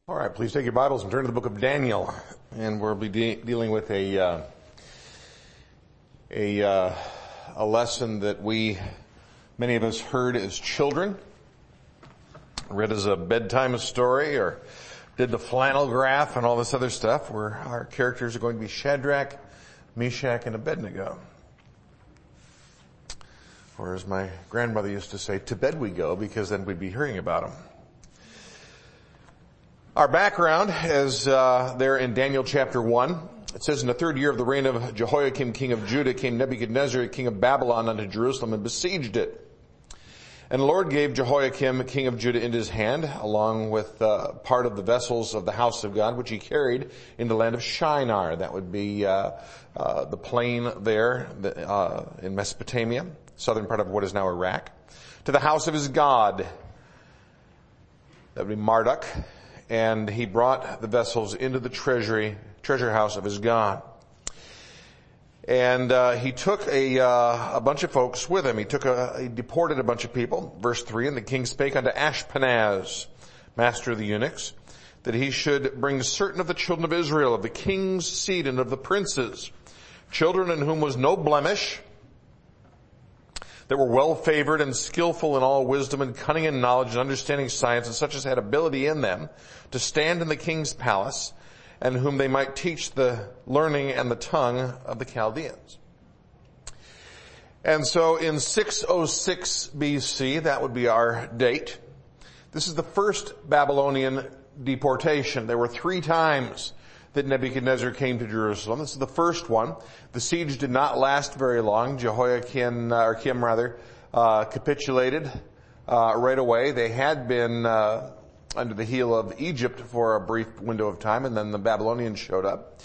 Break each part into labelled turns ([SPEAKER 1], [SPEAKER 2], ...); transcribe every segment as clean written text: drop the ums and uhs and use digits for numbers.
[SPEAKER 1] All right, please take your Bibles and turn to the book of Daniel, and we'll be dealing with a lesson that many of us heard as children, read as a bedtime story, or did the flannel graph and all this other stuff, where our characters are going to be Shadrach, Meshach, and Abednego. Or as my grandmother used to say, to bed we go, because then we'd be hearing about them. Our background is there in Daniel chapter 1. It says, in the third year of the reign of Jehoiakim, king of Judah, came Nebuchadnezzar, king of Babylon, unto Jerusalem and besieged it. And the Lord gave Jehoiakim, king of Judah, into his hand, along with part of the vessels of the house of God, which he carried into the land of Shinar. That would be the plain there in Mesopotamia, southern part of what is now Iraq, to the house of his God. That would be Marduk. And he brought the vessels into the treasure house of his God. And he took a bunch of folks with him. He deported a bunch of people. Verse 3, and the king spake unto Ashpenaz, master of the eunuchs, that he should bring certain of the children of Israel, of the king's seed and of the princes, children in whom was no blemish, that were well favored and skillful in all wisdom and cunning and knowledge and understanding science, and such as had ability in them to stand in the king's palace, and whom they might teach the learning and the tongue of the Chaldeans. And so in 606 BC, that would be our date, this is the first Babylonian deportation. There were 3 times that Nebuchadnezzar came to Jerusalem. This is the first one. The siege did not last very long. Jehoiakim capitulated right away. They had been under the heel of Egypt for a brief window of time, and then the Babylonians showed up.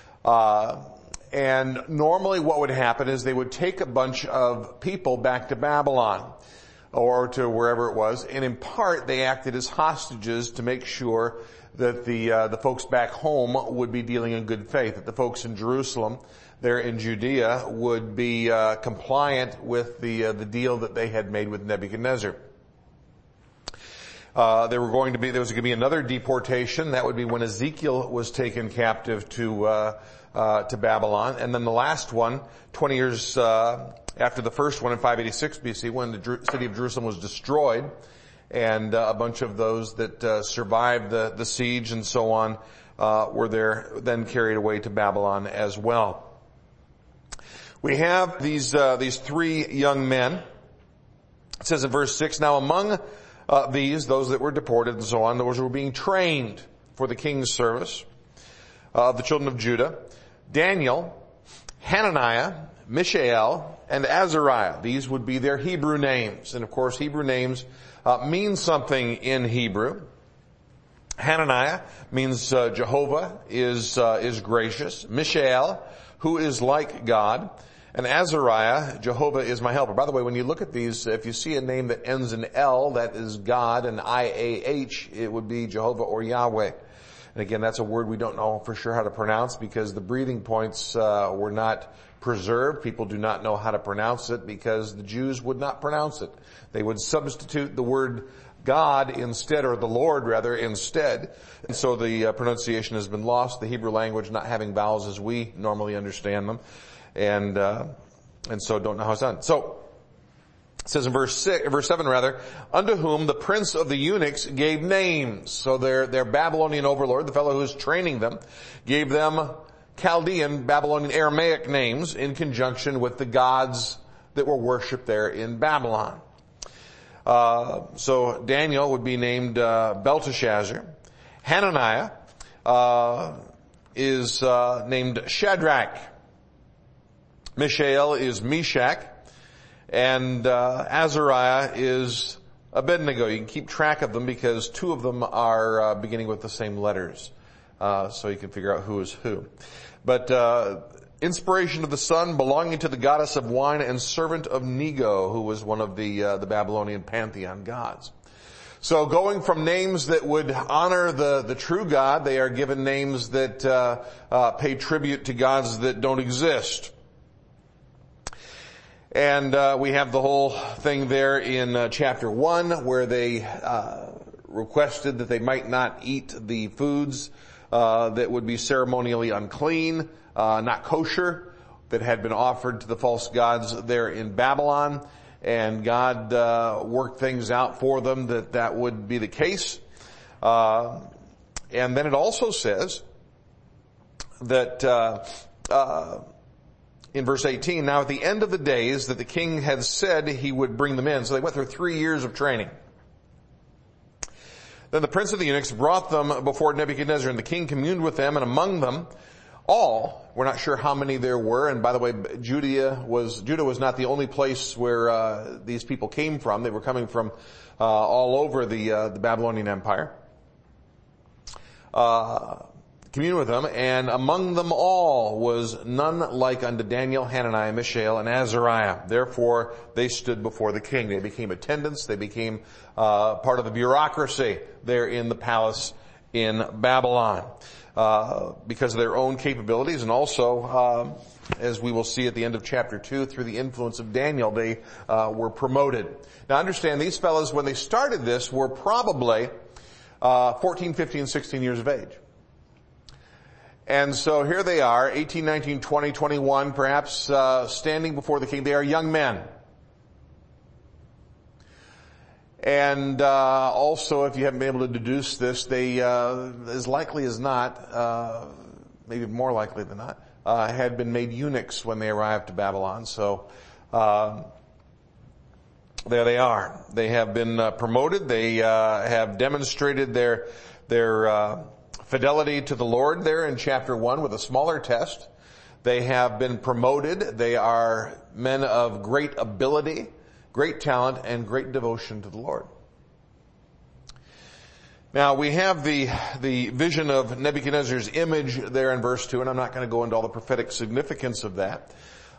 [SPEAKER 1] And normally what would happen is they would take a bunch of people back to Babylon or to wherever it was, and in part they acted as hostages to make sure that the folks back home would be dealing in good faith, that the folks in Jerusalem, there in Judea, would be compliant with the deal that they had made with Nebuchadnezzar. There was going to be another deportation. That would be when Ezekiel was taken captive to Babylon, and then the last one, 20 years after the first one in 586 BC, when the city of Jerusalem was destroyed. And a bunch of those that survived the siege and so on were then carried away to Babylon as well. We have these 3 young men. It says in verse 6, now among those that were deported and so on, those who were being trained for the king's service of the children of Judah, Daniel, Hananiah, Mishael, and Azariah. These would be their Hebrew names. And of course, Hebrew names means something in Hebrew. Hananiah means Jehovah is gracious. Mishael, who is like God. And Azariah, Jehovah is my helper. By the way, when you look at these, if you see a name that ends in L, that is God, and IAH, it would be Jehovah or Yahweh. And again, that's a word we don't know for sure how to pronounce, because the breathing points were not preserved. People do not know how to pronounce it because the Jews would not pronounce it. They would substitute the word God instead, or the Lord rather, instead. And so the pronunciation has been lost, the Hebrew language not having vowels as we normally understand them. And so don't know how it's done. So it says in verse 7 unto whom the prince of the eunuchs gave names. So their Babylonian overlord, the fellow who was training them, gave them Chaldean, Babylonian, Aramaic names in conjunction with the gods that were worshipped there in Babylon. So Daniel would be named Belteshazzar. Hananiah is named Shadrach. Mishael is Meshach. And Azariah is Abednego. You can keep track of them because 2 of them are beginning with the same letters. So you can figure out who is who. But inspiration of the sun, belonging to the goddess of wine, and servant of Nego, who was one of the Babylonian pantheon gods. So going from names that would honor the true God, they are given names that pay tribute to gods that don't exist. And we have the whole thing there in chapter 1 where they requested that they might not eat the foods that would be ceremonially unclean, not kosher, that had been offered to the false gods there in Babylon. And God worked things out for them that would be the case. And then it also says that in verse 18, now at the end of the days that the king had said he would bring them in. So they went through 3 years of training. Then the prince of the eunuchs brought them before Nebuchadnezzar, and the king communed with them, and among them all, we're not sure how many there were, and by the way, Judah was not the only place where these people came from. They were coming from all over the Babylonian Empire. Commune with them, and among them all was none like unto Daniel, Hananiah, Mishael, and Azariah. Therefore, they stood before the king. They became attendants. They became part of the bureaucracy there in the palace in Babylon because of their own capabilities, and also, as we will see at the end of chapter 2, through the influence of Daniel, they were promoted. Now, understand, these fellows, when they started this, were probably 14, 15, 16 years of age. And so here they are, 18, 19, 20, 21, perhaps standing before the king. They are young men. And also, if you haven't been able to deduce this, they, as likely as not, maybe more likely than not, had been made eunuchs when they arrived to Babylon. So there they are. They have been promoted. They have demonstrated their fidelity to the Lord there in chapter 1 with a smaller test. They have been promoted. They are men of great ability, great talent, and great devotion to the Lord. Now, we have the vision of Nebuchadnezzar's image there in verse 2, and I'm not going to go into all the prophetic significance of that.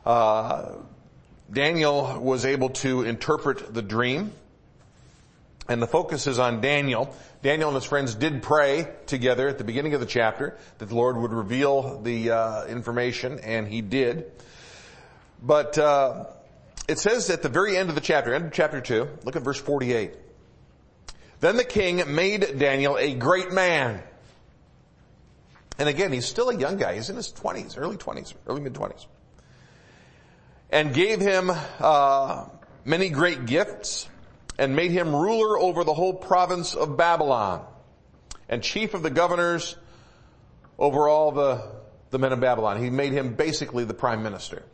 [SPEAKER 1] Daniel was able to interpret the dream, and the focus is on Daniel. Daniel and his friends did pray together at the beginning of the chapter that the Lord would reveal the information, and he did. But it says at the very end of the chapter, end of chapter 2, look at verse 48. Then the king made Daniel a great man. And again, he's still a young guy. He's in his 20s, early mid-20s. And gave him many great gifts, and made him ruler over the whole province of Babylon, and chief of the governors over all the men of Babylon. He made him basically the prime minister.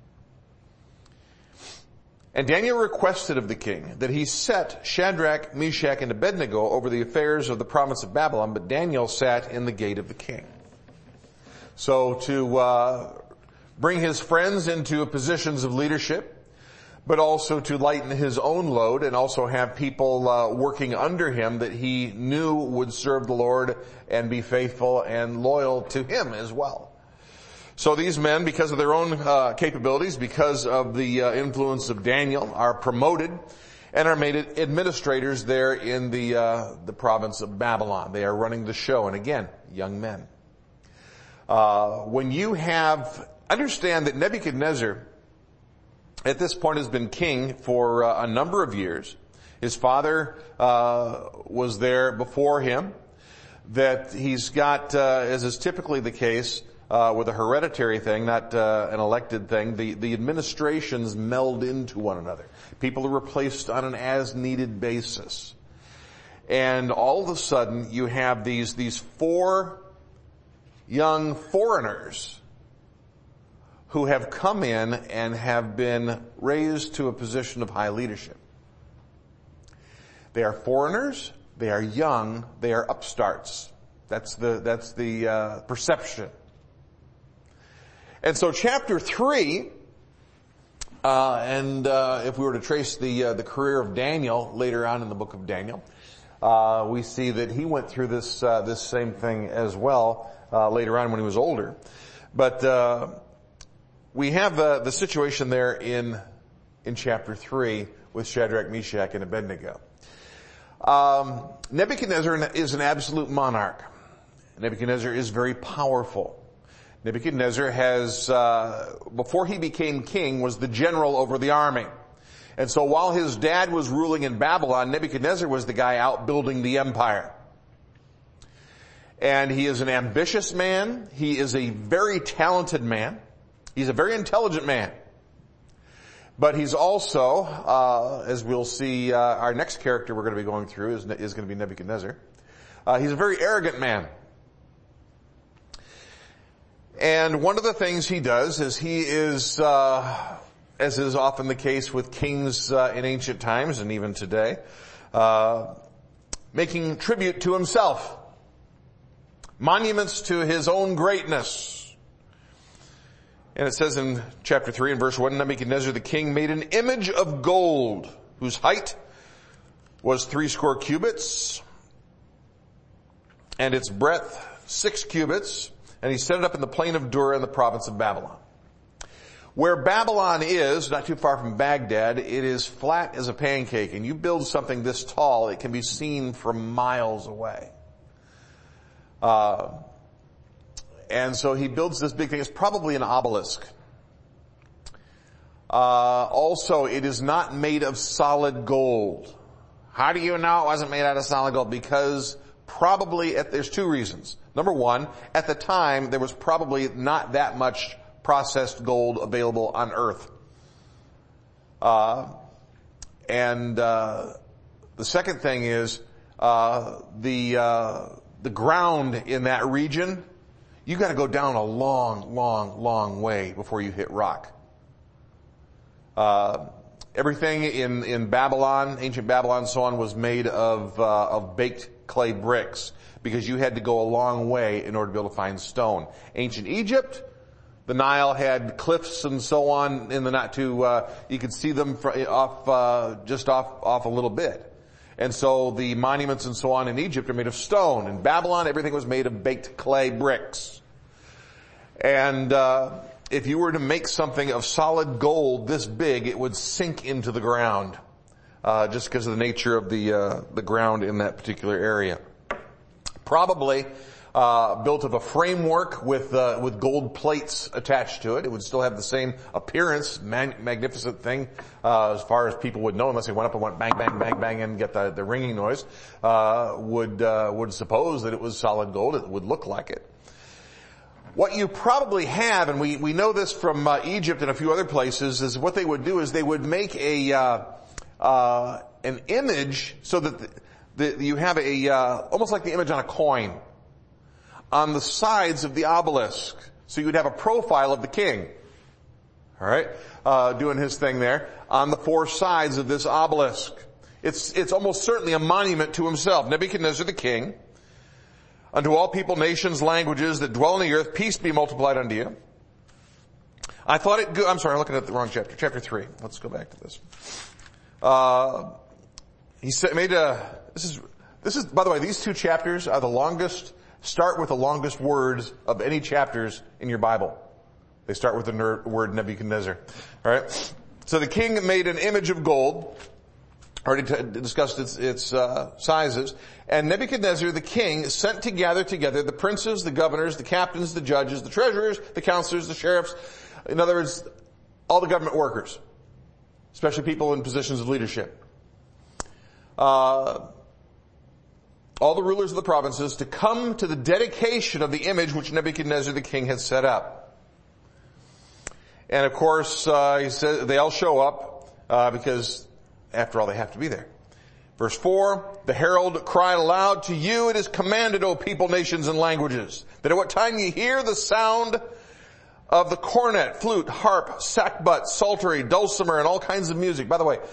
[SPEAKER 1] And Daniel requested of the king that he set Shadrach, Meshach, and Abednego over the affairs of the province of Babylon, but Daniel sat in the gate of the king. So to bring his friends into positions of leadership, but also to lighten his own load and also have people working under him that he knew would serve the Lord and be faithful and loyal to him as well. So these men, because of their own capabilities, because of the influence of Daniel, are promoted and are made administrators there in the province of Babylon. They are running the show, and again, young men. When you understand that Nebuchadnezzar at this point has been king for a number of years. His father was there before him. That he's got, as is typically the case with a hereditary thing, not an elected thing, the administrations meld into one another. People are replaced on an as-needed basis. And all of a sudden, you have these 4 young foreigners who have come in and have been raised to a position of high leadership. They are foreigners, they are young, they are upstarts. That's the perception. And so chapter 3, if we were to trace the career of Daniel later on in the book of Daniel, we see that he went through this same thing as well later on when he was older. But we have the situation there in chapter 3 with Shadrach, Meshach, and Abednego. Nebuchadnezzar is an absolute monarch. Nebuchadnezzar is very powerful. Nebuchadnezzar has, before he became king, was the general over the army. And so while his dad was ruling in Babylon, Nebuchadnezzar was the guy out building the empire. And he is an ambitious man. He is a very talented man. He's a very intelligent man. But he's also, as we'll see, our next character we're going to be going through is going to be Nebuchadnezzar. He's a very arrogant man. And one of the things he does is he is, as is often the case with kings in ancient times and even today, making tribute to himself. Monuments to his own greatness. And it says in chapter 3 and verse 1, Nebuchadnezzar the king made an image of gold, whose height was 80 cubits, and its breadth 6 cubits, and he set it up in the plain of Dura in the province of Babylon. Where Babylon is, not too far from Baghdad, it is flat as a pancake, and you build something this tall, it can be seen from miles away. And so he builds this big thing. It's probably an obelisk. Also, it is not made of solid gold. How do you know it wasn't made out of solid gold? Because there's two reasons. Number one, at the time, there was probably not that much processed gold available on earth. And the second thing is, the ground in that region, you gotta go down a long way before you hit rock. Everything in Babylon, ancient Babylon and so on, was made of baked clay bricks because you had to go a long way in order to be able to find stone. Ancient Egypt, the Nile had cliffs and so on in the not too, you could see them off a little bit. And so the monuments and so on in Egypt are made of stone. In Babylon, everything was made of baked clay bricks. And if you were to make something of solid gold this big, it would sink into the ground, just because of the nature of the ground in that particular area. Probably built of a framework with gold plates attached to it. It would still have the same appearance, magnificent thing, as far as people would know, unless they went up and went bang, bang, bang, bang and get the ringing noise, would suppose that it was solid gold. It would look like it. What you probably have, and we know this from Egypt and a few other places, is what they would do is they would make an image so that you have almost like the image on a coin on the sides of the obelisk. So you would have a profile of the king. Alright? Doing his thing there on the four sides of this obelisk. It's almost certainly a monument to himself. Nebuchadnezzar the king, unto all people, nations, languages that dwell on the earth, peace be multiplied unto you. I thought it good. I'm sorry, I'm looking at the wrong chapter. Chapter 3. Let's go back to this. He made this is, by the way, these two chapters are the longest, start with the longest words of any chapters in your Bible. They start with the word Nebuchadnezzar. Alright? So the king made an image of gold. Already discussed its sizes. And Nebuchadnezzar the king sent to gather together the princes, the governors, the captains, the judges, the treasurers, the counselors, the sheriffs. In other words, all the government workers. Especially people in positions of leadership. All the rulers of the provinces to come to the dedication of the image which Nebuchadnezzar the king had set up. And of course, he says they all show up, because after all, they have to be there. Verse 4, the herald cried aloud, to you it is commanded, O people, nations, and languages, that at what time ye hear the sound of the cornet, flute, harp, sackbut, psaltery, dulcimer, and all kinds of music. By the way,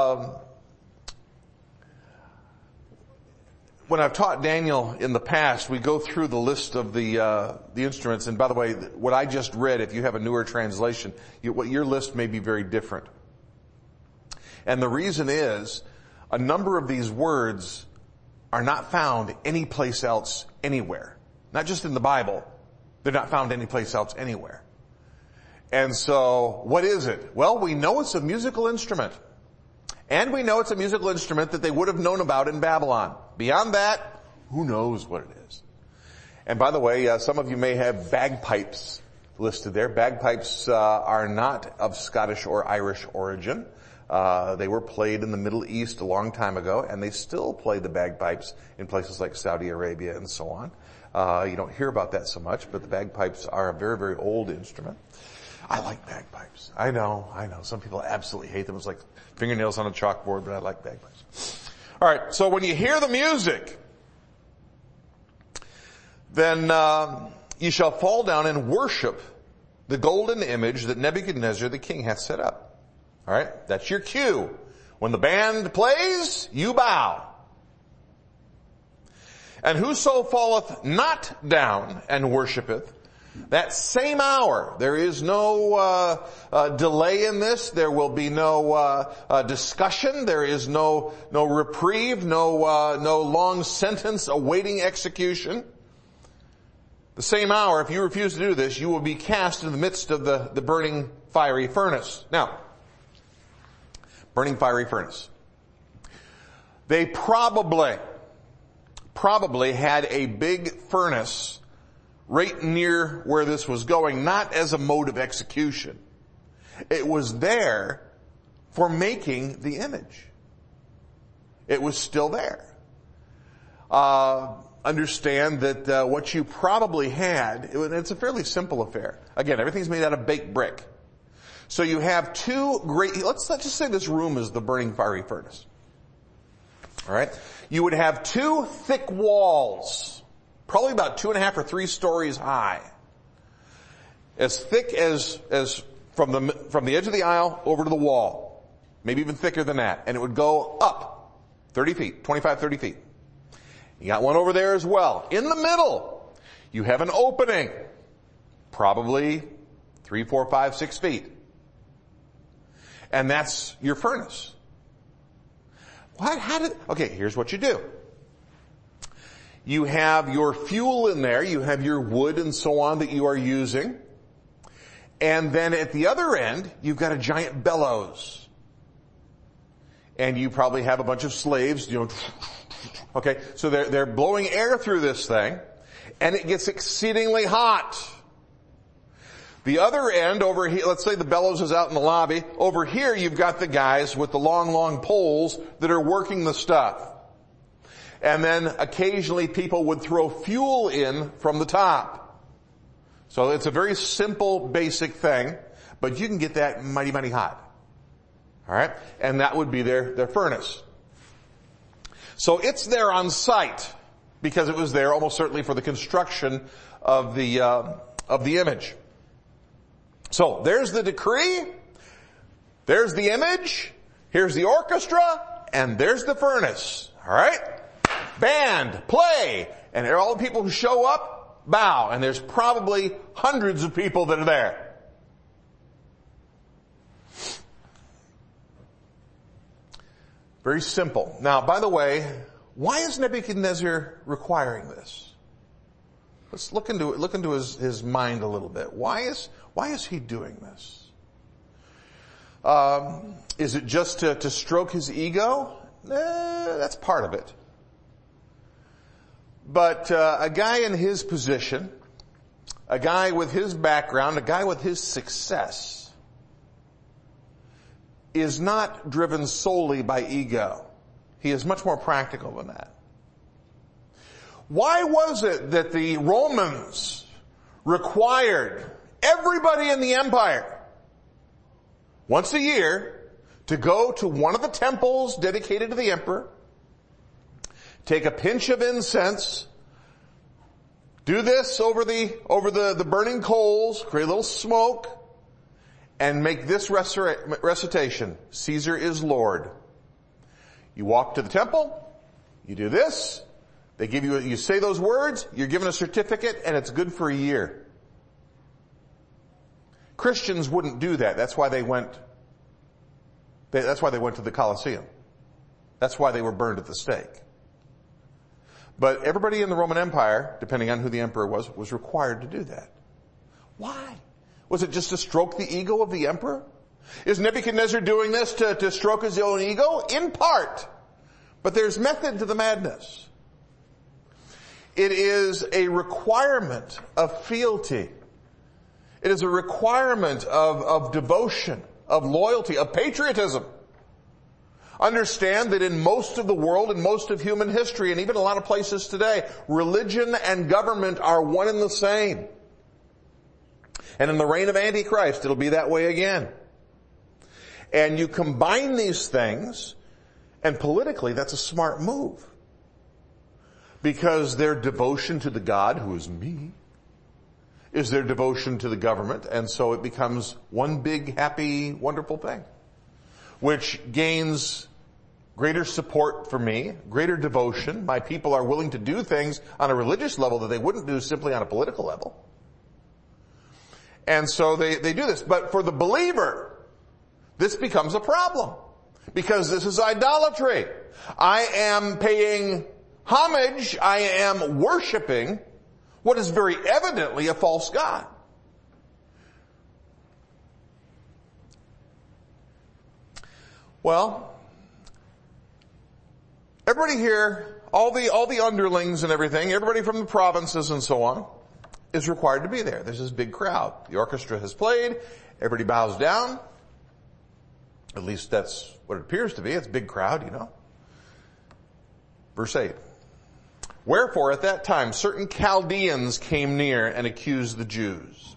[SPEAKER 1] when I've taught Daniel in the past, we go through the list of the instruments. And by the way, what I just read, if you have a newer translation, your list may be very different. And the reason is, a number of these words are not found anyplace else anywhere. Not just in the Bible. They're not found anyplace else anywhere. And so, what is it? Well, we know it's a musical instrument. And we know it's a musical instrument that they would have known about in Babylon. Beyond that, who knows what it is. And by the way, some of you may have bagpipes listed there. Bagpipes are not of Scottish or Irish origin. They were played in the Middle East a long time ago, and they still play the bagpipes in places like Saudi Arabia and so on. You don't hear about that so much, but the bagpipes are a very, very old instrument. I like bagpipes. I know. Some people absolutely hate them. It's like fingernails on a chalkboard, but I like bagpipes. All right, so when you hear the music, then you shall fall down and worship the golden image that Nebuchadnezzar the king hath set up. All right, that's your cue. When the band plays, you bow. And whoso falleth not down and worshipeth, that same hour, there is no delay in this. There will be no discussion. There is no reprieve, no long sentence awaiting execution. The same hour, if you refuse to do this, you will be cast in the midst of the burning fiery furnace. Now, burning fiery furnace. They probably had a big furnace right near where this was going, not as a mode of execution. It was there for making the image. It was still there. Understand that what you probably had, it's a fairly simple affair. Again, everything's made out of baked brick. So you have two great, let's just say this room is the burning fiery furnace. All right? You would have two thick walls, probably about 2.5 or 3 stories high. As thick as from the edge of the aisle over to the wall. Maybe even thicker than that. And it would go up 30 feet, 25, 30 feet. You got one over there as well. In the middle, you have an opening. Probably 3, 4, 5, 6 feet. And that's your furnace. Okay, here's what you do. You have your fuel in there, you have your wood and so on that you are using. And then at the other end, you've got a giant bellows. And you probably have a bunch of slaves, okay, so they're blowing air through this thing, and it gets exceedingly hot. The other end over here, let's say the bellows is out in the lobby. Over here you've got the guys with the long poles that are working the stuff. And then occasionally people would throw fuel in from the top. So it's a very simple, basic thing, but you can get that mighty, mighty hot. Alright? And that would be their furnace. So it's there on site, because it was there almost certainly for the construction of the image. So there's the decree, there's the image, here's the orchestra, and there's the furnace. Alright? Band, play, and all the people who show up, bow, and there's probably hundreds of people that are there. Very simple. Now, by the way, why is Nebuchadnezzar requiring this? Let's look into his mind a little bit. Why is he doing this? Is it just to stroke his ego? That's part of it. But a guy in his position, a guy with his background, a guy with his success, is not driven solely by ego. He is much more practical than that. Why was it that the Romans required everybody in the empire once a year to go to one of the temples dedicated to the emperor, take a pinch of incense, do this over the burning coals, create a little smoke, and make this recitation: Caesar is Lord. You walk to the temple, you do this, they give you say those words, you're given a certificate, and it's good for a year. Christians wouldn't do that. That's why they went to the Colosseum. That's why they were burned at the stake. But everybody in the Roman Empire, depending on who the emperor was required to do that. Why? Was it just to stroke the ego of the emperor? Is Nebuchadnezzar doing this to stroke his own ego? In part. But there's method to the madness. It is a requirement of fealty. It is a requirement of devotion, of loyalty, of patriotism. Understand that in most of the world, in most of human history, and even a lot of places today, religion and government are one and the same. And in the reign of Antichrist, it'll be that way again. And you combine these things, and politically, that's a smart move. Because their devotion to the God, who is me, is their devotion to the government, and so it becomes one big, happy, wonderful thing, which gains greater support for me, greater devotion. My people are willing to do things on a religious level that they wouldn't do simply on a political level. And so they do this. But for the believer, this becomes a problem, because this is idolatry. I am paying homage, I am worshiping what is very evidently a false god. Well, everybody here, all the underlings and everything, everybody from the provinces and so on, is required to be there. There's this big crowd. The orchestra has played, everybody bows down. At least that's what it appears to be. It's a big crowd, you know. Verse 8. Wherefore at that time certain Chaldeans came near and accused the Jews.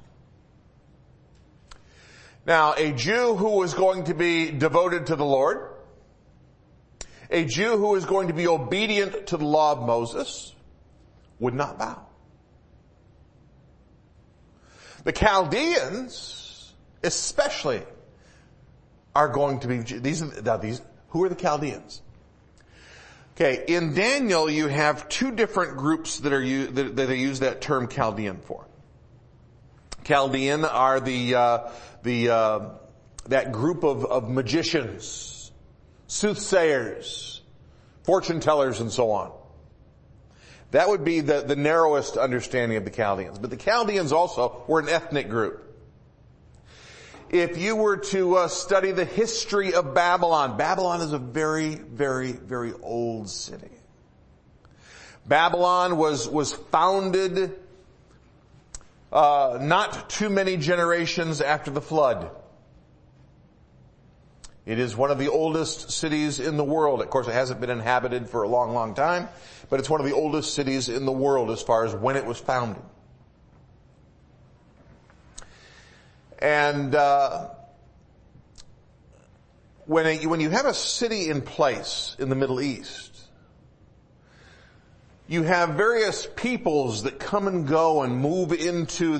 [SPEAKER 1] Now, a Jew who was going to be devoted to the Lord, a Jew who was going to be obedient to the law of Moses, would not bow. The Chaldeans, especially, are going to be, who are the Chaldeans? Okay, in Daniel you have two different groups that they use that term Chaldean for. Chaldean are that group of magicians, soothsayers, fortune tellers, and so on. That would be the narrowest understanding of the Chaldeans. But the Chaldeans also were an ethnic group. If you were to study the history of Babylon, Babylon is a very, very, very old city. Babylon was founded not too many generations after the flood. It is one of the oldest cities in the world. Of course, it hasn't been inhabited for a long, long time, but it's one of the oldest cities in the world as far as when it was founded. And when you have a city in place in the Middle East, you have various peoples that come and go and move into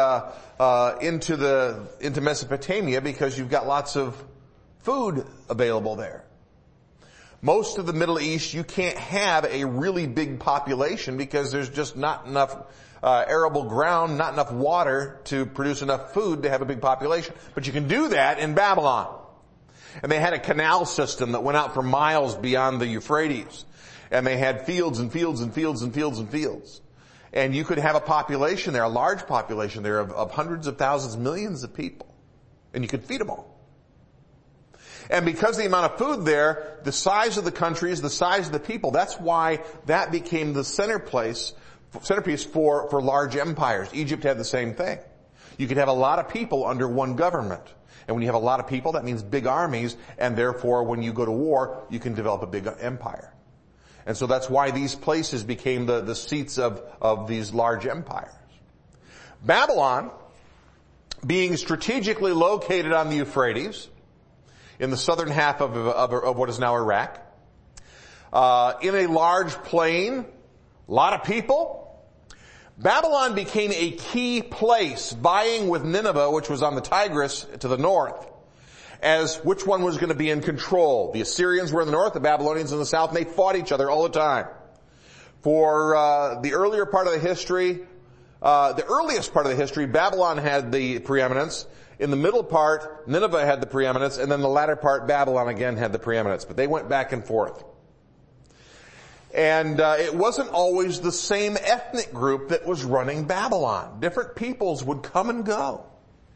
[SPEAKER 1] Mesopotamia because you've got lots of food available there. Most of the Middle East, you can't have a really big population because there's just not enough arable ground, not enough water to produce enough food to have a big population. But you can do that in Babylon. And they had a canal system that went out for miles beyond the Euphrates. And they had fields and fields and fields and fields and fields. And you could have a population there, a large population there of hundreds of thousands, millions of people. And you could feed them all. And because of the amount of food there, the size of the countries, the size of the people, that's why that became the centerpiece for large empires. Egypt had the same thing. You could have a lot of people under one government. And when you have a lot of people, that means big armies, and therefore when you go to war, you can develop a big empire. And so that's why these places became the seats of these large empires. Babylon, being strategically located on the Euphrates, in the southern half of what is now Iraq, in a large plain, a lot of people, Babylon became a key place, vying with Nineveh, which was on the Tigris to the north, as which one was going to be in control. The Assyrians were in the north, the Babylonians in the south, and they fought each other all the time. For the earlier part of the history, the earliest part of the history, Babylon had the preeminence. In the middle part, Nineveh had the preeminence, and then the latter part, Babylon again had the preeminence. But they went back and forth. And it wasn't always the same ethnic group that was running Babylon. Different peoples would come and go.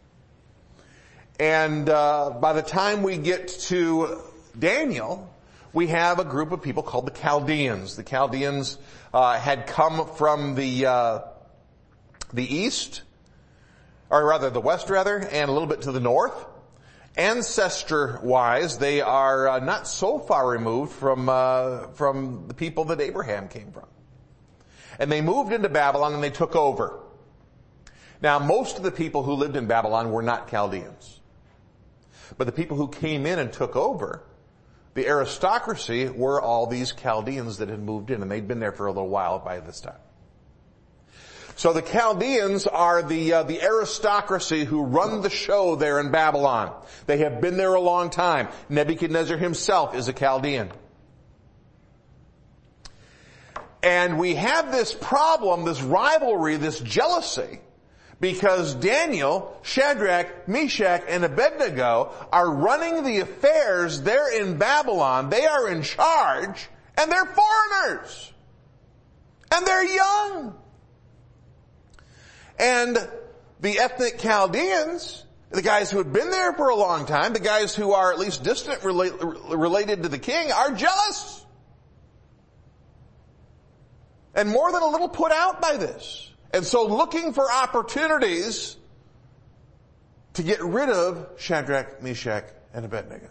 [SPEAKER 1] And by the time we get to Daniel, we have a group of people called the Chaldeans. The Chaldeans had come from the east, or rather the west rather, and a little bit to the north. ancestor-wise, they are not so far removed from the people that Abraham came from. And they moved into Babylon and they took over. Now, most of the people who lived in Babylon were not Chaldeans. But the people who came in and took over, the aristocracy, were all these Chaldeans that had moved in, and they'd been there for a little while by this time. So the Chaldeans are the aristocracy who run the show there in Babylon. They have been there a long time. Nebuchadnezzar himself is a Chaldean. And we have this problem, this rivalry, this jealousy, because Daniel, Shadrach, Meshach, and Abednego are running the affairs there in Babylon. They are in charge, and they're foreigners. And they're young. And the ethnic Chaldeans, the guys who had been there for a long time, the guys who are at least distant related to the king, are jealous. And more than a little put out by this. And so looking for opportunities to get rid of Shadrach, Meshach, and Abednego.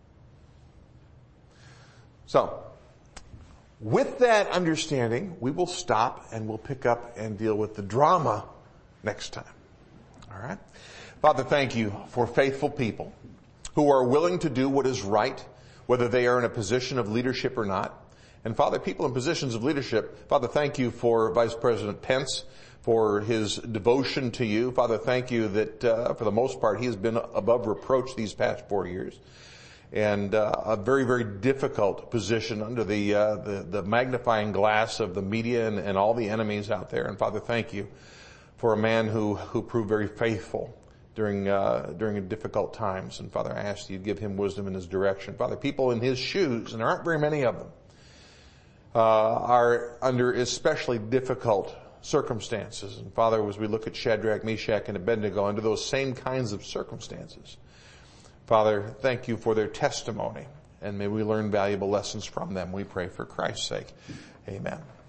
[SPEAKER 1] So, with that understanding, we will stop and we'll pick up and deal with the drama next time. All right? Father, thank you for faithful people who are willing to do what is right, whether they are in a position of leadership or not. And Father, people in positions of leadership, Father, thank you for Vice President Pence, for his devotion to you. Father, thank you that for the most part he has been above reproach these past 4 years. And a very, very difficult position under the magnifying glass of the media and all the enemies out there. And Father, thank you for a man who proved very faithful during difficult times. And Father, I ask you to give him wisdom in his direction. Father, people in his shoes, and there aren't very many of them, are under especially difficult circumstances. And Father, as we look at Shadrach, Meshach, and Abednego under those same kinds of circumstances, Father, thank you for their testimony, and may we learn valuable lessons from them. We pray for Christ's sake. Amen.